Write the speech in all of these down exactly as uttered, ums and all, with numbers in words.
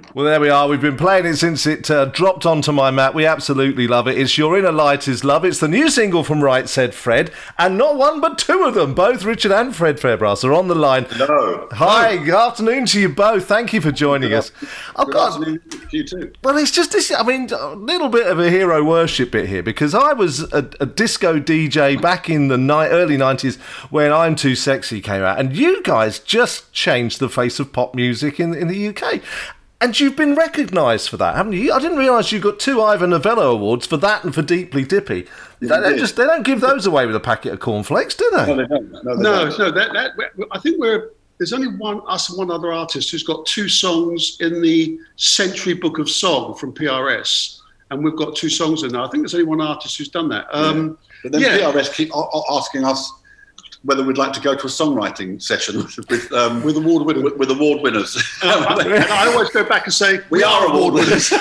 Well, there we are. We've been playing it since it uh, dropped onto my map. We absolutely love it. It's Your Inner Light is Love. It's the new single from Right Said Fred. And not one, but two of them. Both Richard and Fred Fairbrass are on the line. Hello. Hi, good afternoon to you both. Thank you for joining us. Oh, good God. afternoon to you too. Well, it's just this, I mean, a little bit of a hero worship bit here, because I was a, a disco D J back in the ni- early nineties when I'm Too Sexy came out. And you guys just changed the face of pop music in, in the U K. And you've been recognised for that, haven't you? I didn't realise you got two Ivor Novello awards for that and for Deeply Dippy. They, they just they don't give those away with a packet of cornflakes, do they? No, they don't. No, they no, don't. no that, that, I think we're there's only one us and one other artist who's got two songs in the Century Book of Song from P R S, and we've got two songs in there. I think there's only one artist who's done that. Um, yeah. But then yeah. P R S keep asking us whether we'd like to go to a songwriting session with um, with award winners. With, with award winners. Um, and I always go back and say, we, we are award winners.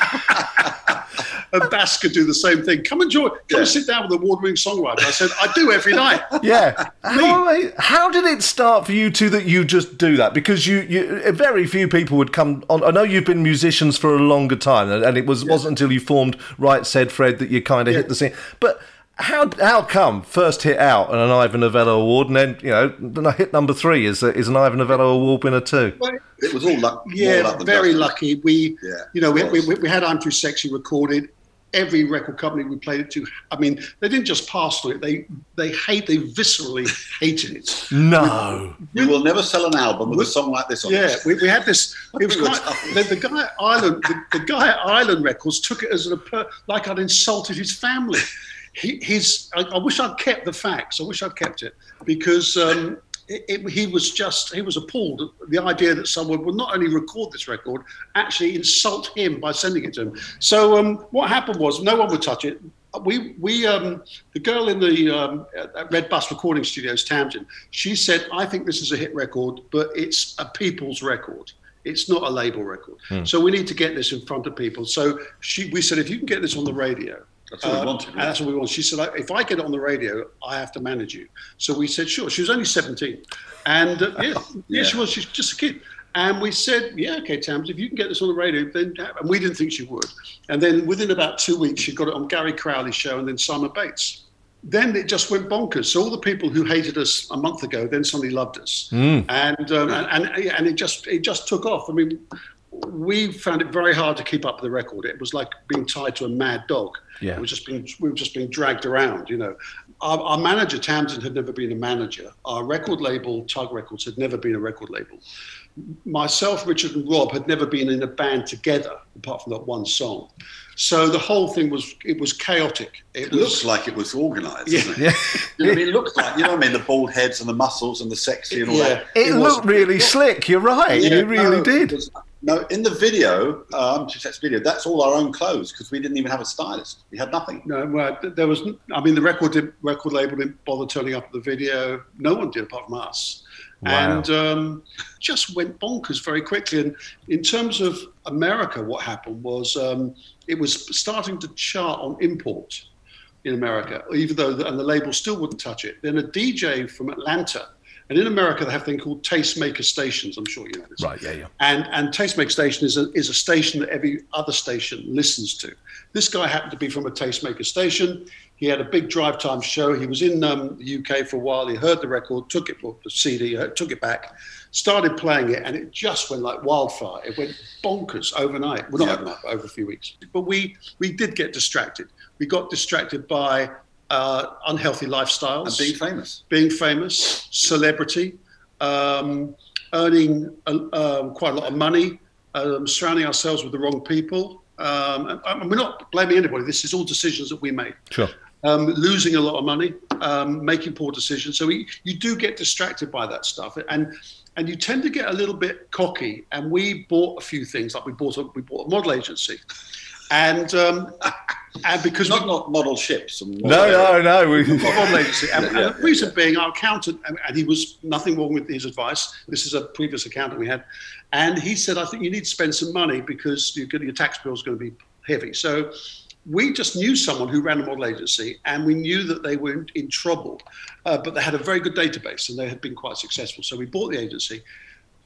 And Bass could do the same thing. Come and join. Come yeah. and sit down with an award-winning songwriter. I said, I do every night. Yeah. how, how did it start for you two that you just do that? Because you, you very few people would come on. I know you've been musicians for a longer time, and it was, yeah. wasn't until you formed Right Said Fred that you kind of yeah. hit the scene. But how how come first hit out and an Ivor Novello award, and then, you know, hit number three is a, is an Ivor Novello award winner too? Well, it was all luck. Yeah, luck very lucky. We, yeah, you know, we, we, we had I'm Too Sexy recorded. Every record company we played it to, I mean, they didn't just pass through it. They they hate, they viscerally hated it. No. We, we will never sell an album with we, a song like this on yeah, it. We, we had this, it was quite, the, the guy at Island, the, the guy at Island Records took it as a, like I'd insulted his family. He, his, I, I wish I'd kept the facts. I wish I'd kept it, because um, it, it, he was just, he was appalled at the idea that someone would not only record this record, actually insult him by sending it to him. So um, what happened was no one would touch it. We, we, um, the girl in the um, at Red Bus Recording Studios, Tamsin, she said, I think this is a hit record, but it's a people's record. It's not a label record. Hmm. So we need to get this in front of people. So she, we said, if you can get this on the radio, That's what uh, we wanted. Right? And that's what we wanted. She said, if I get it on the radio, I have to manage you. So we said, sure. She was only seventeen. And uh, yeah, yeah, yeah, she was. She's just a kid. And we said, yeah, okay, Tams, if you can get this on the radio, then, and we didn't think she would. And then within about two weeks, she got it on Gary Crowley's show and then Simon Bates. Then it just went bonkers. So all the people who hated us a month ago then suddenly loved us. Mm. And, um, and, and, and it just, it just took off. I mean, we found it very hard to keep up with the record. It was like being tied to a mad dog. Yeah. It was just being, we were just being dragged around, you know. Our, our manager, Tamsin, had never been a manager. Our record label, Tug Records, had never been a record label. Myself, Richard and Rob had never been in a band together, apart from that one song. So the whole thing was, it was chaotic. It, it was, looks like it was organised, yeah. doesn't it? Yeah. You know, I mean, it looks like, you know what I mean, the bald heads and the muscles and the sexy and all yeah. that. It, it looked was, really it, slick, you're right, yeah, you really no, did. Was, no, in the video, um, video, that's all our own clothes, because we didn't even have a stylist. We had nothing. No, well, there was, I mean, the record, did, record label didn't bother turning up at the video. No one did, apart from us. Wow. And um, just went bonkers very quickly. And in terms of America, what happened was um, it was starting to chart on import in America, even though the, and the label still wouldn't touch it. Then a D J from Atlanta, and in America they have a thing called Tastemaker stations. I'm sure you know this. Right, yeah, yeah. And and Tastemaker station is a is a station that every other station listens to. This guy happened to be from a Tastemaker station. He had a big drive time show. He was in um, the U K for a while. He heard the record, took it for the C D, uh, took it back, started playing it, and it just went like wildfire. It went bonkers overnight. Well, not yeah. overnight, but over a few weeks. But we we did get distracted. We got distracted by uh, unhealthy lifestyles. And being famous. Being famous, celebrity, um, earning a, um, quite a lot of money, um, surrounding ourselves with the wrong people. Um, and, and we're not blaming anybody. This is all decisions that we made. Sure. Um, losing a lot of money, um, making poor decisions. So we, you do get distracted by that stuff, and and you tend to get a little bit cocky. And we bought a few things, like we bought a, we bought a model agency, and um, and because not we, not model ships. And no, no, no, we model agency. And, yeah, and yeah, the reason yeah. being, our accountant, and he was nothing wrong with his advice. This is a previous accountant we had, and he said, I think you need to spend some money because you're gonna, your tax bill is going to be heavy. So we just knew someone who ran a model agency, and we knew that they were in, in trouble, uh, but they had a very good database and they had been quite successful. So we bought the agency.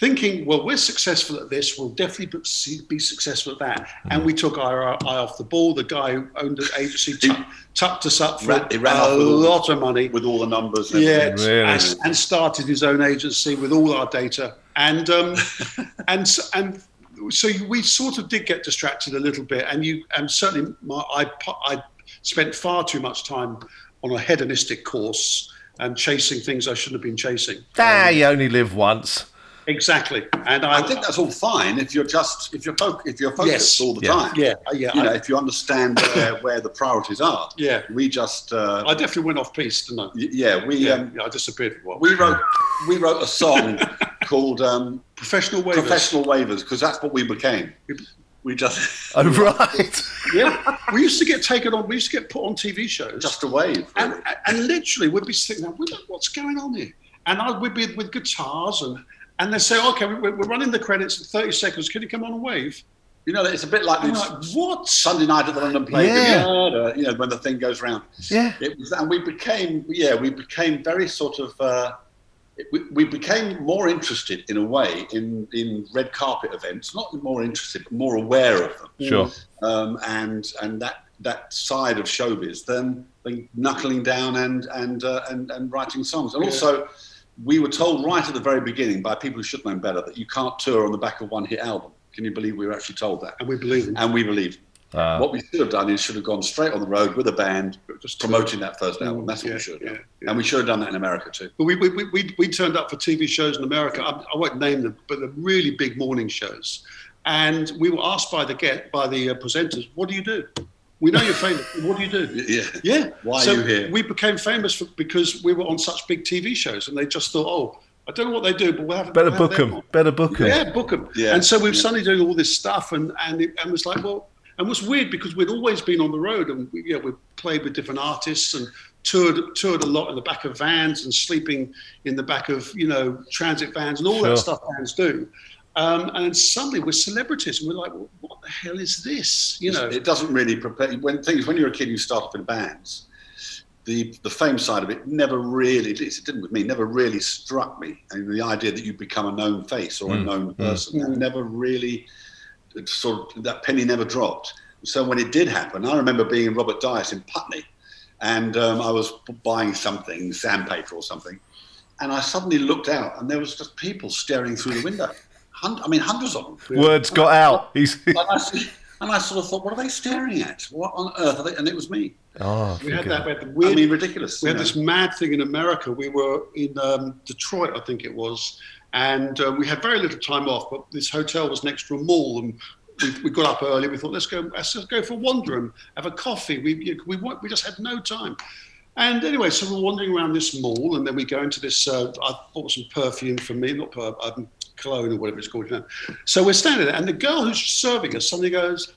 thinking, well, we're successful at this, we'll definitely be successful at that. And we took our eye off the ball. The guy who owned the agency tuck, tucked us up for ran, he ran a off with lot all, of money. with all the numbers. And yeah, Really? and, and started his own agency with all our data. And um, and so- and so we sort of did get distracted a little bit. And you and certainly my, I I spent far too much time on a hedonistic course and chasing things I shouldn't have been chasing. Ah, you only live once. Exactly, and I, I think that's all fine if you're just if you're fo- if you're focused Yes. all the Yeah. time. yeah, yeah, You know, I, if you understand where, where the priorities are. yeah. We just uh, I definitely went off piece, didn't I? y- yeah we Yeah, um, yeah, I disappeared for a while. we wrote we wrote a song called um, Professional waivers. Professional Waivers because that's what we became. We just Oh, right. Yeah, we used to get taken on. We used to get put on T V shows, just a wave. and and literally we'd be sitting there. "What- What's going on here?" And I would be with guitars, and and they say, "Okay, we're, we're running the credits in thirty seconds. Can you come on and wave?" You know, it's a bit like I'm this like, "What?" Sunday night at the London Palladium. Yeah. uh, You know, when the thing goes round. Yeah. It was, and we became, yeah, we became very sort of, uh, we, we became more interested in a way in, in red carpet events, not more interested, but more aware of them. Sure. Um, and and that that side of showbiz than, than knuckling down and and, uh, and and writing songs. And Yeah. also, we were told right at the very beginning by people who should have known better that you can't tour on the back of one hit album. Can you believe we were actually told that? And we believe it. And we believed. Ah. What we should have done is should have gone straight on the road with a band, just promoting that first album. That's what Yeah, we should have done. yeah, yeah. And we should have done that in America too. But we, we, we, we, we turned up for T V shows in America. I, I won't name them, but the really big morning shows. And we were asked by the get by the uh, presenters, "What do you do? We know you're famous. What do you do?" Yeah. Yeah. Why so are you here? We became famous for, because we were on such big T V shows, and they just thought, "Oh, I don't know what they do, but we'll have Better we'll have book them them. on." Better book them. Yeah, book them. Yeah, And so we were yeah. suddenly doing all this stuff, and and it, and it was like, well, and it was weird because we'd always been on the road, and we, you know, we played with different artists and toured toured a lot in the back of vans and sleeping in the back of you know transit vans and all Sure. that stuff bands do. Um, and then suddenly we're celebrities, and we're like, well, what the hell is this? You know, It doesn't really prepare. When things when you're a kid, you start off in bands. The the fame side of it never really, at least it didn't with me, never really struck me. And the idea that you become a known face or a Mm. known person, that Mm. never really, it sort of, that penny never dropped. So when it did happen, I remember being in Robert Dias in Putney, and um, I was buying something, sandpaper or something, and I suddenly looked out, and there was just people staring through the window. Hun- I mean, hundreds of them. Words got out. He's. And I, and I sort of thought, what are they staring at? What on earth are they? And it was me. Oh, we had forget that. it. We had the I weird, mean, ridiculous. we had you know. this mad thing in America. We were in um, Detroit, I think it was, and uh, we had very little time off. But this hotel was next to a mall, and we, we got up early. We thought, let's go, let's just go for a wander and have a coffee. We we wa- we just had no time. And anyway, so we're wandering around this mall, and then we go into this. Uh, I bought some perfume for me, not per, um, cologne or whatever it's called. You know. So we're standing there, and the girl who's serving us suddenly goes,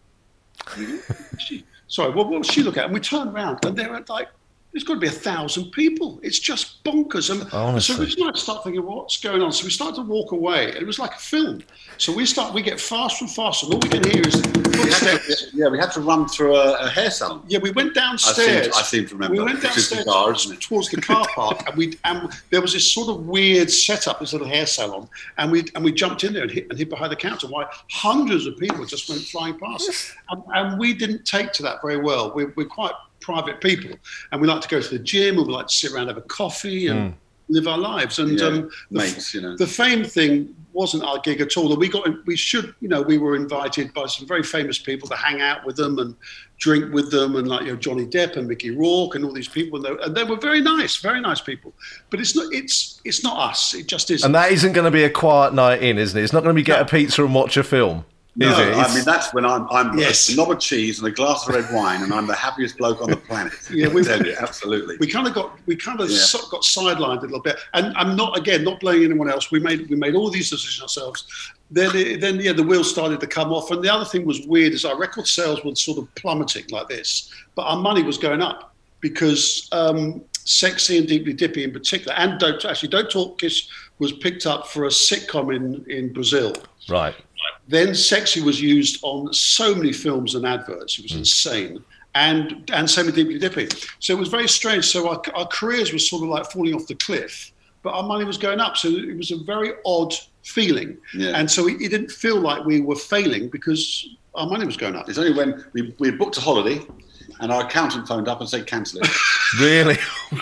she, "Sorry, what, what was she looking at?" And we turn around, and there are like, there's got to be a thousand people. It's just bonkers. And Honestly. so we start, start thinking, what's going on? So we start to walk away. And it was like a film. So we start, we get faster and faster, and all we can hear is We had footsteps. to, yeah, we had to run through a, a hair salon. Yeah, we went I seem, downstairs. to, I seem to remember. We went Which is downstairs bizarre, isn't it? towards the car park, and we and there was this sort of weird setup, this little hair salon, and we and we jumped in there and hid, and hid behind the counter. While hundreds of people just went flying past, and, and we didn't take to that very well. We're, we're quite private people, and we like to go to the gym, and we like to sit around, have a coffee, and Mm. live our lives. And Yeah, um, the, mates, you know. the fame thing wasn't our gig at all. And we got, we should, you know, we were invited by some very famous people to hang out with them and drink with them, and like you know Johnny Depp and Mickey Rourke and all these people, and they, and they were very nice, very nice people. But it's not, it's it's not us. It just isn't. And that isn't going to be a quiet night in, isn't it? It's not going to be get No. a pizza and watch a film, No, is it? I It's- mean, that's when I'm, I'm Yes. a knob of cheese and a glass of red wine, and I'm the happiest bloke on the planet. Yeah, I we've- tell you, absolutely. we kind of got we kind of Yeah. so, got sidelined a little bit, and I'm not again not blaming anyone else. We made we made all these decisions ourselves. Then it, then yeah, the wheels started to come off, and the other thing was weird is our record sales were sort of plummeting like this, but our money was going up because um, Sexy and Deeply Dippy in particular, and Don't actually Don't Talk Kiss was picked up for a sitcom in in Brazil. right. Then Sexy was used on so many films and adverts. It was Mm. insane. And and same with Deeply Dippy. So it was very strange. So our, our careers were sort of like falling off the cliff, but our money was going up. So it was a very odd feeling. Yeah. And so it, it didn't feel like we were failing because our money was going up. It's only when we, we booked a holiday and our accountant phoned up and said, cancel it. Really?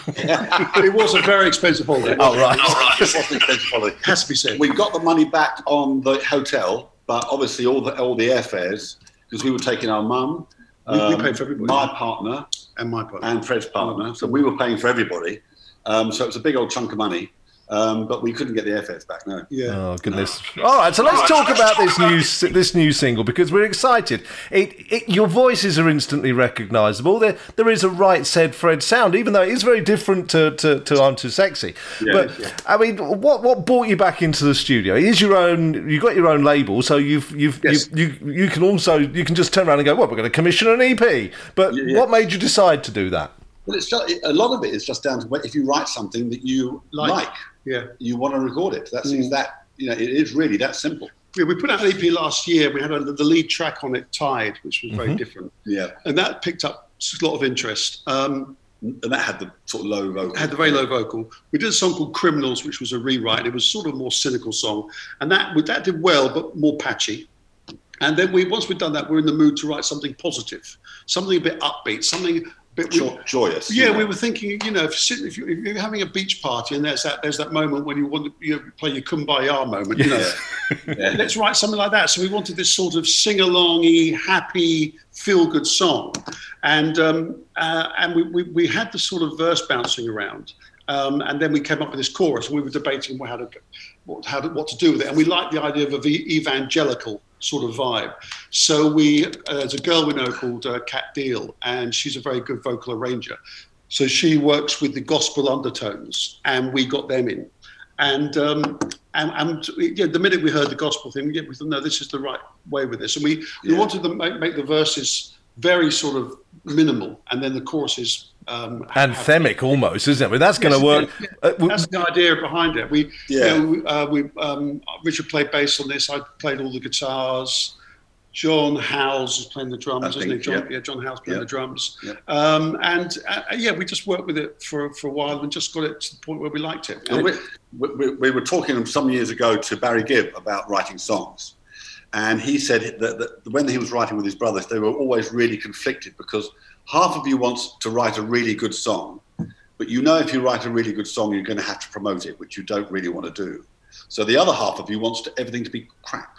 It was a very expensive holiday. Oh, right. It was an expensive holiday. Has to be said. We got the money back on the hotel, but obviously all the all the airfares, because we were taking our mum, We, um, we paid for everybody. my partner, and my partner. and Fred's partner. So we were paying for everybody. Um, so it was a big old chunk of money, um, but we couldn't get the airfares back. No. Yeah. Oh goodness! All right, so let's talk about this new this new single because we're excited. It, it your voices are instantly recognisable. There there is a Right Said Fred sound, even though it is very different to, to, to I'm Too Sexy. Yeah, but yeah. I mean, what what brought you back into the studio? It is your own. You got your own label, so you've you've, Yes. you've you you can also you can just turn around and go, well, we're going to commission an E P. But Yeah, yeah. what made you decide to do that? Well, it's just, a lot of it is just down to what- if you write something that you Like. like, Yeah. you want to record it. That's Mm. it's that you know it is really that simple. Yeah, we put out an E P last year. We had a, the lead track on it, Tide, which was very different. Yeah, And that picked up a lot of interest. Um, and that had the sort of low vocal. had the very low vocal. We did a song called Criminals, which was a rewrite. It was sort of a more cynical song. And that that did well, but more patchy. And then we once we'd done that, we we're in the mood to write something positive, something a bit upbeat, something a bit... Jo- joyous. Yeah, you know. we were thinking, you know, if, sit- if, you, if you're having a beach party and there's that there's that moment when you want to you know, play your Kumbaya moment, you know, Yeah. let's write something like that. So we wanted this sort of sing-alongy, happy, feel-good song, and um, uh, and we, we we had the sort of verse bouncing around, um, and then we came up with this chorus, and we were debating how to what how to, what to do with it, and we liked the idea of an evangelical sort of vibe. So we, uh, there's a girl we know called uh, Kat Deal, and she's a very good vocal arranger. So she works with the gospel undertones, and we got them in. And um, and, and yeah, the minute we heard the gospel thing, yeah, we thought, no, this is the right way with this. And we, we Yeah. wanted to make, make the verses very sort of minimal, and then the choruses um, have- Anthemic almost, isn't it? I mean, that's going to work. yeah. Uh, w- That's the idea behind it. We, Yeah. you know, we, uh, we um, Richard played bass on this. I played all the guitars. John Howes is playing the drums, I isn't think, he? John, yeah. yeah, John Howes playing Yeah. the drums. Yeah. Um, and uh, yeah, we just worked with it for for a while and just got it to the point where we liked it. Well, we, we, we were talking some years ago to Barry Gibb about writing songs. And he said that, that when he was writing with his brothers, they were always really conflicted because half of you wants to write a really good song, but you know if you write a really good song, you're going to have to promote it, which you don't really want to do. So the other half of you wants to, everything to be crap.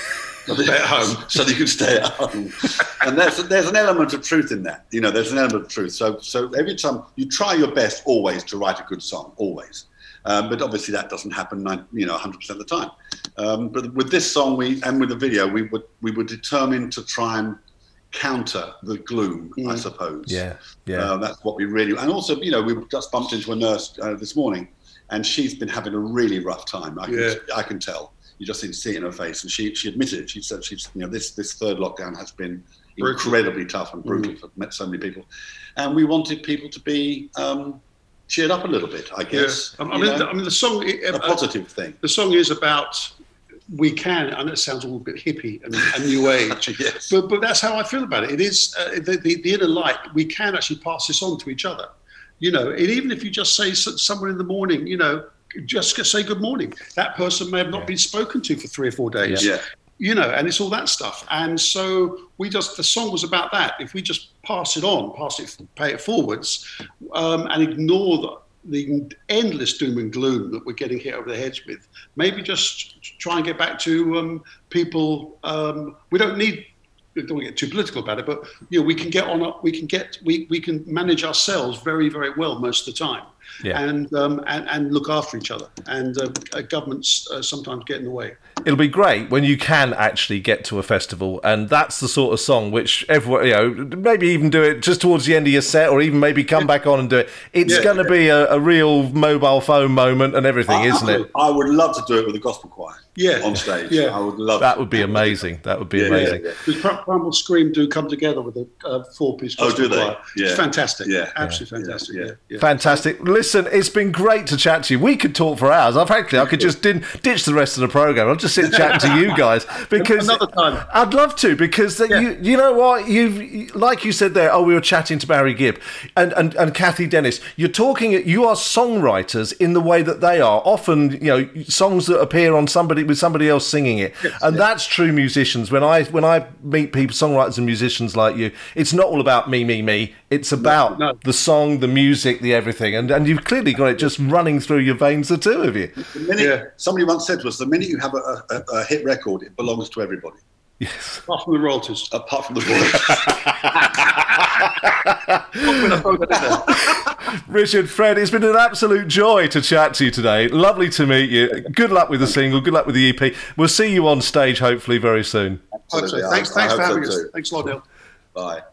Stay at home. So that you can stay at home. And there's, there's an element of truth in that. You know, there's an element of truth. So, so every time you try your best always to write a good song, always. Um, but obviously that doesn't happen, nine- you know, one hundred percent of the time. Um, but with this song, we and with the video, we were we were determined to try and counter the gloom, I suppose. Yeah, yeah. Uh, that's what we really. And also, you know, we just bumped into a nurse uh, this morning, and she's been having a really rough time. I can, Yeah. I can tell. You just didn't see it in her face, and she she admitted it. She said she's you know this this third lockdown has been Brutal. incredibly tough and brutal. Mm. I've met so many people, and we wanted people to be um, cheered up a little bit. I Yeah. guess. I you mean, know, the, I mean, the song. It, a uh, positive thing. The song is about we can. I know it sounds all a bit hippie and, and new age, Yes. but but that's how I feel about it. It is uh, the, the the inner light. We can actually pass this on to each other. You know, and even if you just say so- someone in the morning, you know, just say good morning. That person may have not been spoken to for three or four days. Yeah. You know, and it's all that stuff. And so we just, the song was about that. If we just pass it on, pass it, pay it forwards, um, and ignore the, the endless doom and gloom that we're getting hit over the heads with, maybe just try and get back to um, people. Um, we don't need, we don't want to get too political about it, but you know, we can get on, we can get, we, we can manage ourselves very, very well most of the time. Yeah. And, um, and and look after each other. And uh, uh, governments uh, sometimes get in the way. It'll be great when you can actually get to a festival, and that's the sort of song which everyone, you know, maybe even do it just towards the end of your set, or even maybe come back on and do it. It's Yeah, going to yeah. be a, a real mobile phone moment and everything, I, isn't I, it? I would love to do it with a gospel choir. Yeah. On stage. Yeah. I would love That would be amazing. That would be Yeah, amazing. yeah, Because Primal Scream do come together with a uh, four-piece Oh, gospel do they? choir. Yeah. It's fantastic. Yeah. Absolutely fantastic. Yeah. Yeah. yeah. Fantastic. Listen, it's been great to chat to you. We could talk for hours. I frankly, I could just din- ditch the rest of the program. I'll just sit and chat to you guys because Another time. I'd love to. Because that Yeah. you, you know what, you've like you said there. Oh, we were chatting to Barry Gibb and and and Kathy Dennis. You're talking. You are songwriters in the way that they are. Often, you know, songs that appear on somebody with somebody else singing it. Yes, and yeah. that's true musicians. When I when I meet people, songwriters and musicians like you, it's not all about me, me, me. It's about no, no. the song, the music, the everything. And and you've clearly got it just running through your veins, the two of you. The minute, yeah. Somebody once said to us, the minute you have a, a, a hit record, it belongs to everybody. Yes. Apart from the royalties. Apart from the royalties. Richard, Fred, it's been an absolute joy to chat to you today. Lovely to meet you. Good luck with the single. Good luck with the E P. We'll see you on stage hopefully very soon. Absolutely. Thanks, I, thanks I for having so us. Too. Thanks a lot, Neil. Bye.